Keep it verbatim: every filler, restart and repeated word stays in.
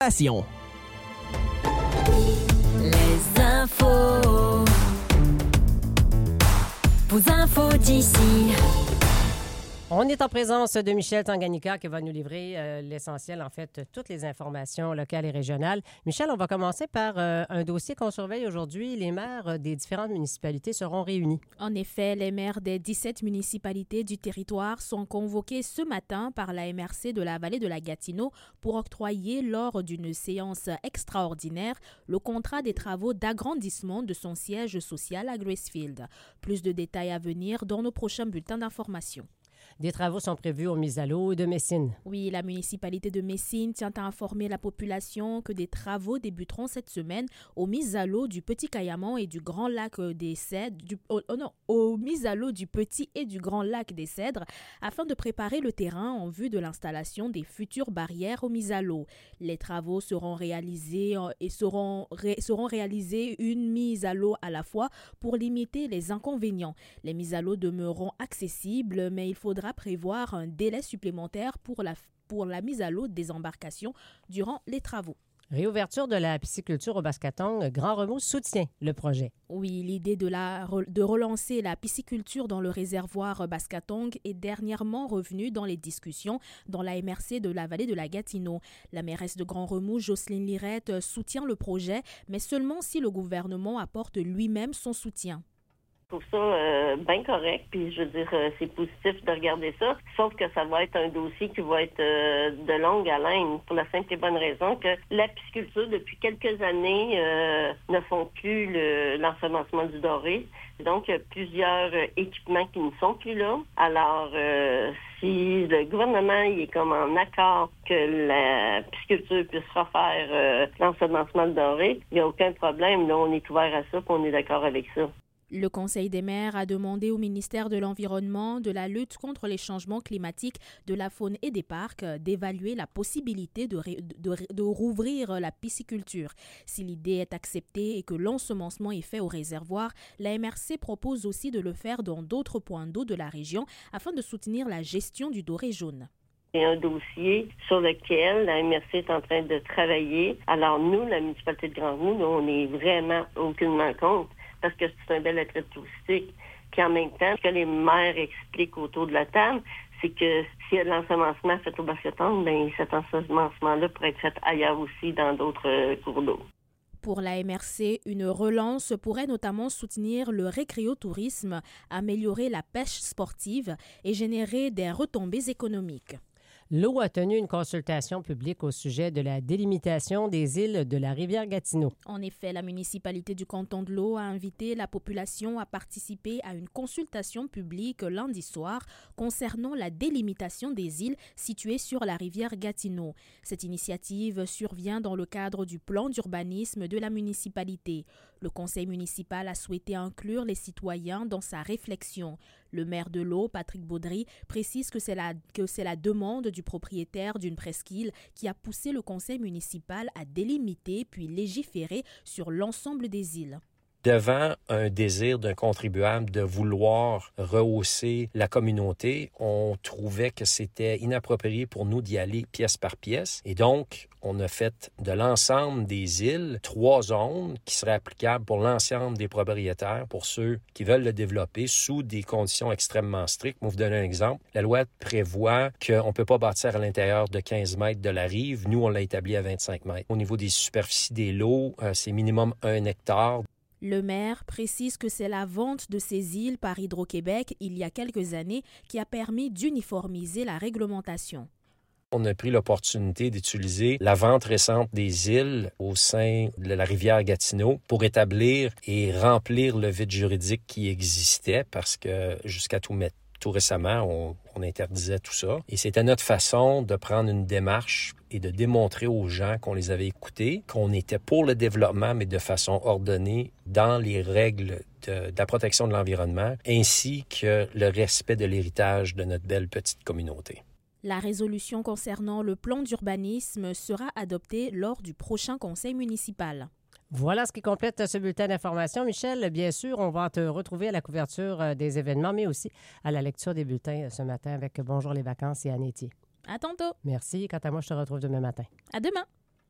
Passion. Les infos. Vos infos d'ici. On est en présence de Michel Tanganyika qui va nous livrer euh, l'essentiel, en fait, toutes les informations locales et régionales. Michel, on va commencer par euh, un dossier qu'on surveille aujourd'hui. Les maires des différentes municipalités seront réunis. En effet, les maires des dix-sept municipalités du territoire sont convoqués ce matin par la M R C de la vallée de la Gatineau pour octroyer, lors d'une séance extraordinaire, le contrat des travaux d'agrandissement de son siège social à Gracefield. Plus de détails à venir dans nos prochains bulletins d'information. Des travaux sont prévus aux mises à l'eau de Messine. Oui, la municipalité de Messine tient à informer la population que des travaux débuteront cette semaine aux mises à l'eau du Petit Cayamon et du Grand Lac des Cèdres, du, oh, oh non, aux mises à l'eau du Petit et du Grand Lac des Cèdres, afin de préparer le terrain en vue de l'installation des futures barrières aux mises à l'eau. Les travaux seront réalisés et seront, ré, seront réalisés une mise à l'eau à la fois pour limiter les inconvénients. Les mises à l'eau demeureront accessibles, mais il faudra prévoir un délai supplémentaire pour la, pour la mise à l'eau des embarcations durant les travaux. Réouverture de la pisciculture au Bascatong, Grand Remous soutient le projet. Oui, l'idée de, la, de relancer la pisciculture dans le réservoir Bascatong est dernièrement revenue dans les discussions dans la M R C de la vallée de la Gatineau. La mairesse de Grand Remous, Jocelyne Lirette, soutient le projet, mais seulement si le gouvernement apporte lui-même son soutien. Je trouve ça euh, bien correct, puis je veux dire, euh, c'est positif de regarder ça, sauf que ça va être un dossier qui va être euh, de longue haleine, pour la simple et bonne raison que la pisciculture, depuis quelques années, euh, ne font plus le, l'ensemencement du doré. Donc, il y a plusieurs euh, équipements qui ne sont plus là. Alors, euh, si le gouvernement il est comme en accord que la pisciculture puisse refaire euh, l'ensemencement du doré, il n'y a aucun problème. Là, on est ouvert à ça, puis on est d'accord avec ça. Le Conseil des maires a demandé au ministère de l'Environnement, de la lutte contre les changements climatiques, de la faune et des parcs d'évaluer la possibilité de, ré, de, de rouvrir la pisciculture. Si l'idée est acceptée et que l'ensemencement est fait au réservoir, la M R C propose aussi de le faire dans d'autres points d'eau de la région afin de soutenir la gestion du doré jaune. C'est un dossier sur lequel la M R C est en train de travailler. Alors nous, la municipalité de Grand-Remous, on n'est vraiment aucunement contre, parce que c'est un bel attrait touristique. Puis en même temps, ce que les maires expliquent autour de la table, c'est que s'il y a de l'ensemencement fait au Bascatong, bien cet ensemencement-là pourrait être fait ailleurs aussi dans d'autres euh, cours d'eau. Pour la M R C, une relance pourrait notamment soutenir le récréotourisme, améliorer la pêche sportive et générer des retombées économiques. L'eau a tenu une consultation publique au sujet de la délimitation des îles de la rivière Gatineau. En effet, la municipalité du canton de l'Eau a invité la population à participer à une consultation publique lundi soir concernant la délimitation des îles situées sur la rivière Gatineau. Cette initiative survient dans le cadre du plan d'urbanisme de la municipalité. Le conseil municipal a souhaité inclure les citoyens dans sa réflexion. Le maire de l'Eau, Patrick Baudry, précise que c'est la, que c'est la demande du propriétaire d'une presqu'île qui a poussé le conseil municipal à délimiter puis légiférer sur l'ensemble des îles. Devant un désir d'un contribuable de vouloir rehausser la communauté, on trouvait que c'était inapproprié pour nous d'y aller pièce par pièce. Et donc, on a fait de l'ensemble des îles trois zones qui seraient applicables pour l'ensemble des propriétaires, pour ceux qui veulent le développer sous des conditions extrêmement strictes. Je vais vous donner un exemple. La loi prévoit qu'on ne peut pas bâtir à l'intérieur de quinze mètres de la rive. Nous, on l'a établi à vingt-cinq mètres. Au niveau des superficies des lots, c'est minimum un hectare. Le maire précise que c'est la vente de ces îles par Hydro-Québec il y a quelques années qui a permis d'uniformiser la réglementation. On a pris l'opportunité d'utiliser la vente récente des îles au sein de la rivière Gatineau pour établir et remplir le vide juridique qui existait parce que jusqu'à tout mettre Tout récemment, on, on interdisait tout ça. Et c'était notre façon de prendre une démarche et de démontrer aux gens qu'on les avait écoutés, qu'on était pour le développement, mais de façon ordonnée dans les règles de, de la protection de l'environnement, ainsi que le respect de l'héritage de notre belle petite communauté. La résolution concernant le plan d'urbanisme sera adoptée lors du prochain conseil municipal. Voilà ce qui complète ce bulletin d'information. Michel, bien sûr, on va te retrouver à la couverture des événements, mais aussi à la lecture des bulletins ce matin avec Bonjour les vacances et Anne Etier. À tantôt. Merci. Quant à moi, je te retrouve demain matin. À demain.